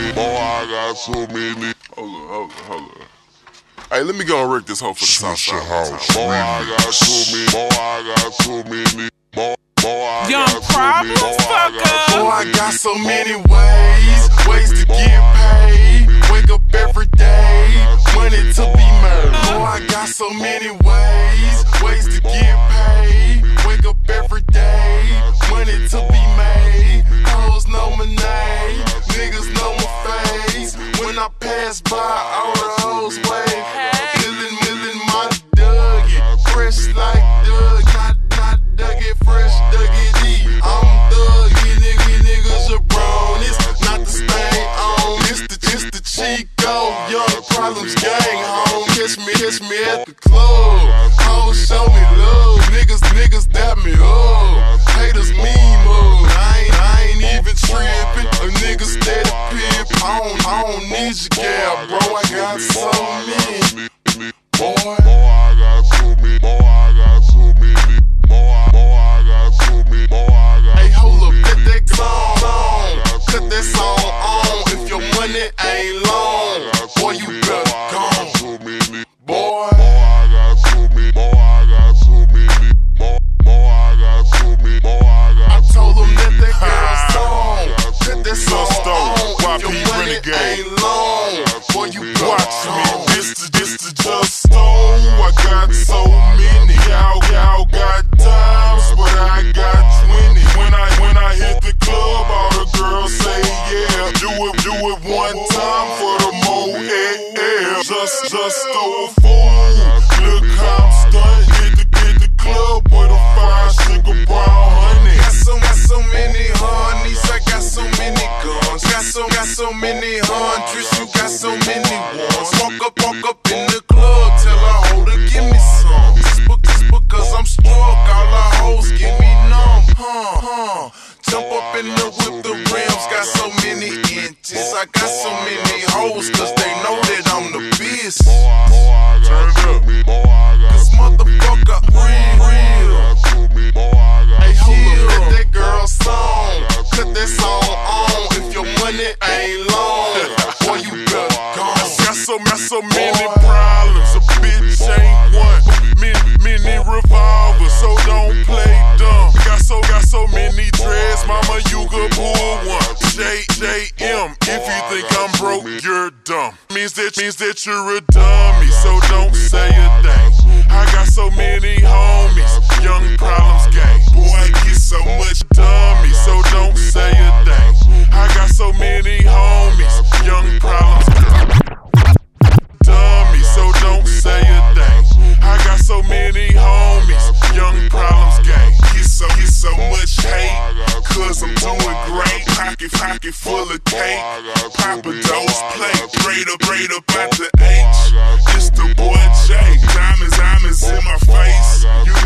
Hold up. Hey, let me go and wreck this hoe for the Southside. Young Problems, fucker. Boy, I got so many ways to get paid. Wake up every day, money to be made. Boy, I got so many ways to get paid. Wake up every day, money to be made. Hoes know my name, niggas know my face. When I pass by, all the hoes wave. Millin' my Dougie, fresh like Doug, not Dougie, fresh Dougie D. I'm Dougie, niggas jabronis, not the stain on. It's the Chico, Young Problems gang, home. Catch me at the club. Hoes show me love, niggas dap me up. Haters meme up. I ain't even trippin'. A nigga steady pimp. I don't need your gal, bro. I got so many. Boy. Hey, hold up, cut that song on. Cut that song on. If your money ain't long, boy, you better gone. Boy. I told them that girl song. Cut that song on. If your money ain't long, boy, you better watch me. This the Just Stone. I got so many. Y'all got times, but I got 20. When I hit the club, all the girls say yeah. Do it one time for the mo-air. Just throw a fool. Look how I'm stuntin'. Hit the club with a fine sugar brown honey. Got so many honeys. I got so many guns. Got so many hundreds. You got so many ones. Walk up in the club, tell a hoe to give me some. Just because I'm struck, all the hoes give me numb. Jump up in the whip, the rims got so many inches. I got so many hoes, cause they know that I'm the beast. Turn it up. This motherfucker real. Hey, hold up, cut that girl song. Cut that song on. If your money ain't long, boy, you better gone. Got so many problems, a bitch ain't one. Many revolvers, so don't play dumb. Got so many dreads, mama, you could pull one. JM, if you think I'm broke, you're dumb. Means that you're a dummy, so don't say a thing. I got so many homies, Young Problems gang. Boy, I get so much dummy, so don't say a thing. I got so many homies, Young Problems gang. Dummy, so don't say a thing. I got so many homies, Young Problems gang. Get so much hate, cause I'm doing great. Pocket full of cake, Papa Doe's plate. Braid up at the H, it's the boy J. Diamonds in my face, you